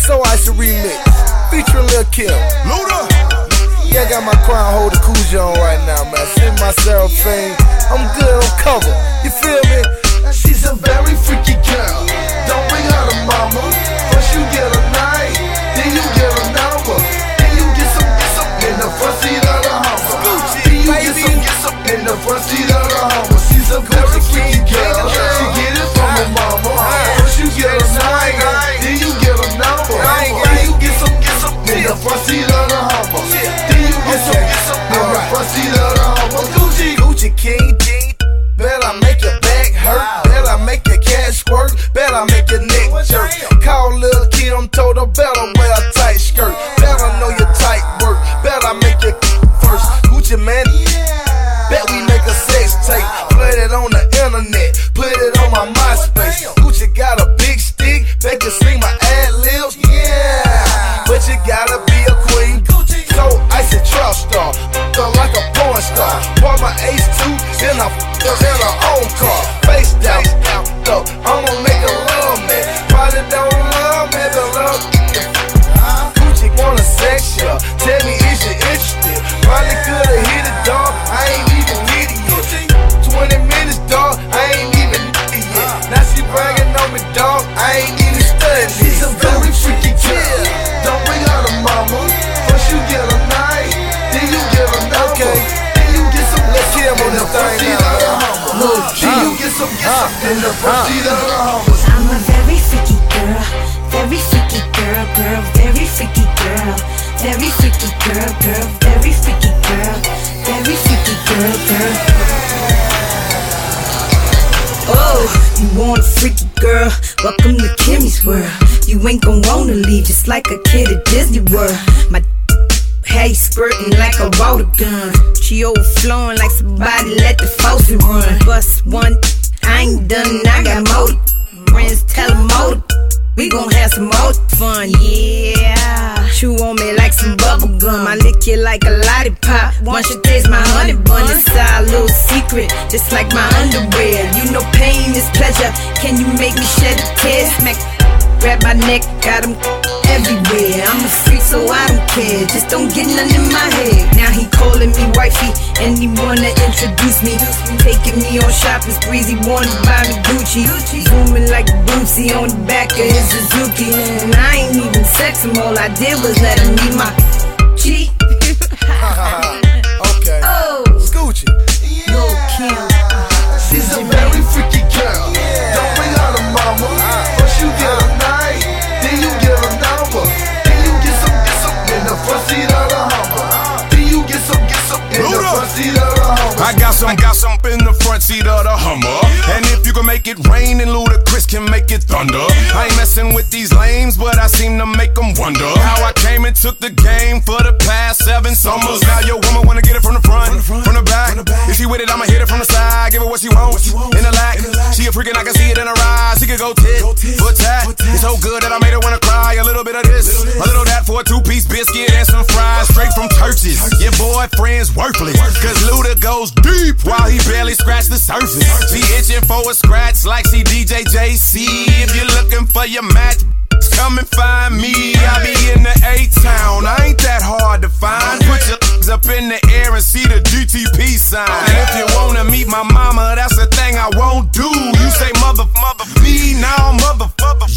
So Ice remix, featuring Lil' Kim. Luda. Yeah, I got my crown holder Coogee on right now, man. Send my Seraphine. I'm good on cover. You feel me? She's a very freaky girl. Don't bring her to mama. First you get a night, then you get a number. Then you get some in the front seat of the Hummer. Then you get some in the front seat of the Hummer. She's a very freaky girl. She get it from her mama. First you get a night, then you get a number. Then you get some in the front seat of the Hummer. Then you get some in the front seat of the Hummer. Gucci King, bet I make your back hurt. Bet I make your cash squirt. Bet I make your neck jerk. Call Lil' Kim, told her better wear a tight skirt. Bet I know your tight work. Bet I make your first. Gucci man, bet we make a sex tape. Play it on the internet, put it on my MySpace. Gucci got a big stick, bet you sing my ad-libs. Yeah, but you gotta be a queen. So icy trap star, feel like a porn star. Bought my Ace 2, then I f***ed in her own car. Face down, though, I'ma make her love me. Probably don't love me, but love Gucci wanna sex ya, tell me is you interested. Probably could've hit it, dog, I ain't even hit it yet. 20 minutes, dog, I ain't even hit it yet. Now she bragging on me, dog, I ain't even studying. She's a very freaky girl. Don't bring her to mama. First you get a night, then you get a number. Then you get some in the front seat of the Hummer. Then you get some in the front seat of the Hummer. I'm a very freaky girl, very freaky girl, girl, very freaky girl, very freaky girl, girl, very freaky girl, very freaky girl, girl. Oh, you want a freaky girl? Welcome to Kimmy's world. You ain't gon' wanna leave just like a kid at Disney World. My hair squirting like a water gun. She overflowing like somebody let the faucet run. Bust one, I ain't done, I got more. Friends tell them more. We gon' have some more fun, yeah. Chew on me like some bubble gum. I lick you like a lollipop. Once you taste my honey bun, it's our little secret, just like my underwear. You know pain is pleasure. Can you make me shed a tear? Smack, grab my neck, got him everywhere. I'm a freak, so I don't care. Just don't get none in my head. Now he calling me wifey, and he wanna introduce me. Taking me on shopping sprees, he wanna buy me Gucci. Zooming like Bootsy on the back of his Suzuki. And I ain't even sex him, all I did was let him meet my G. Okay. Oh, Gucci. Lil' Kim. She's a very freaky girl. Don't bring her to mama. First you get a night, then you get a number. Then you get some in the front seat of the Hummer. Then you get some in the front seat of the Hummer. I got some in the front seat of the Hummer. And if you can make it rain, then Ludacris can make it thunder. I ain't messing with these lames, but I seem to make them wonder how I came and took the game for the past 7 summers. Now your woman wanna get it from the front, from the back. If she with it, I'ma hit it from the side. Give her what she wants, in the lack. She a freakin', I can see it in her eyes. She could go tit for tat. It's so good that I made her wanna cry. A little bit of this, a little that for a 2-piece biscuit and some fries straight from Church's. Your boyfriend's worthless, cause Luda goes deep while he barely scratched the surface. She itching for a scratch like she DJ JC. If you're looking for your match, come and find me. I be in the A-Town, I ain't that hard to find. Put your up in the air and see the GTP sign. And if you wanna meet my mama, that's the thing I won't do. You say mother, me now, mother,